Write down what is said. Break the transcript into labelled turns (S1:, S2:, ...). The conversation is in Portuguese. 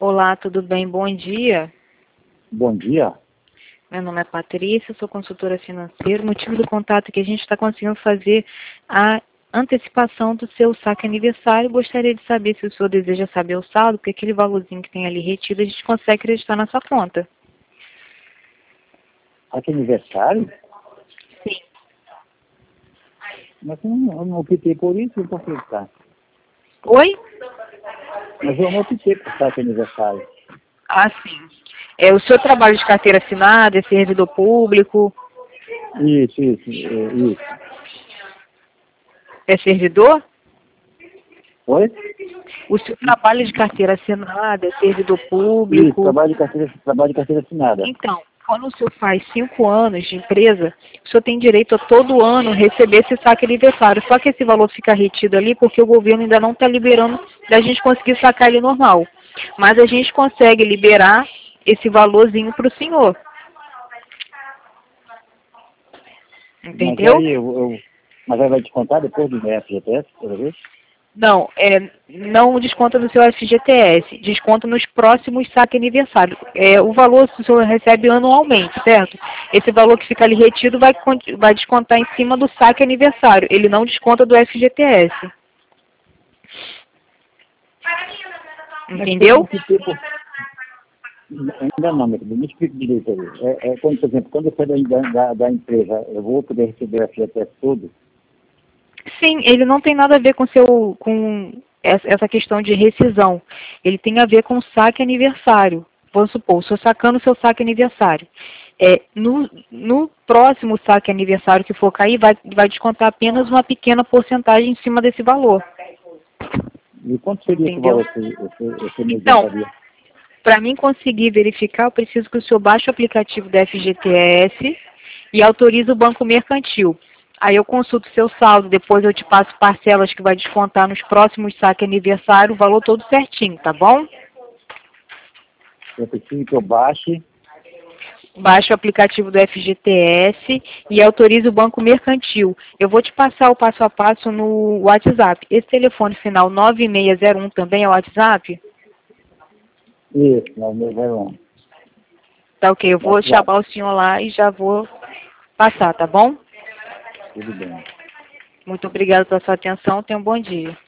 S1: Olá, tudo bem? Bom dia.
S2: Bom dia.
S1: Meu nome é Patrícia, sou consultora financeira. O motivo do contato é que a gente está conseguindo fazer a antecipação do seu saque aniversário. Gostaria de saber se o senhor deseja saber o saldo, porque aquele valorzinho que tem ali retido a gente consegue acreditar na sua conta.
S2: Aqui é aniversário?
S1: Sim.
S2: Mas eu não optei por isso, eu vou acreditar.
S1: Oi?
S2: Mas eu não optei por estar aqui aniversário.
S1: Ah, sim. O senhor trabalha de carteira assinada, é servidor público,
S2: Isso.
S1: é servidor?
S2: Oi?
S1: O senhor trabalha de carteira assinada, é servidor
S2: Isso,
S1: público?
S2: trabalho de carteira assinada.
S1: Então, quando o senhor faz 5 anos de empresa, o senhor tem direito a todo ano receber esse saque aniversário. Só que esse valor fica retido ali porque o governo ainda não está liberando da gente conseguir sacar ele normal. Mas a gente consegue liberar esse valorzinho para o senhor.
S2: Mas
S1: Entendeu?
S2: aí mas aí vai descontar depois do FGTS, toda vez?
S1: Não, não desconta no seu FGTS, desconta nos próximos saques aniversários. O valor o senhor recebe anualmente, certo? Esse valor que fica ali retido vai descontar em cima do saque aniversário. Ele não desconta do FGTS. Entendeu?
S2: Ainda não, meu querido, me explica direito aí. Quando, por exemplo, quando eu sair da empresa, eu vou poder receber o FGTS todo?
S1: Sim, ele não tem nada a ver com essa questão de rescisão. Ele tem a ver com saque aniversário. Vamos supor, o senhor sacando o seu saque aniversário. No próximo saque aniversário que for cair, vai descontar apenas uma pequena porcentagem em cima desse valor.
S2: E quanto seria esse
S1: Entendeu?
S2: valor que você me
S1: Então,
S2: adiantaria?
S1: para mim conseguir verificar, eu preciso que o senhor baixe o aplicativo da FGTS e autorize o banco mercantil. Aí eu consulto seu saldo, depois eu te passo parcelas que vai descontar nos próximos saques aniversário, o valor todo certinho, tá bom?
S2: Eu preciso que eu baixe.
S1: Baixe o aplicativo do FGTS e autorize o banco mercantil. Eu vou te passar o passo a passo no WhatsApp. Esse telefone final 9601 também é o WhatsApp?
S2: Isso, não, meu verão.
S1: Tá ok, eu vou chamar o senhor lá e já vou passar, tá bom?
S2: Tudo bem.
S1: Muito obrigada pela sua atenção, tenha um bom dia.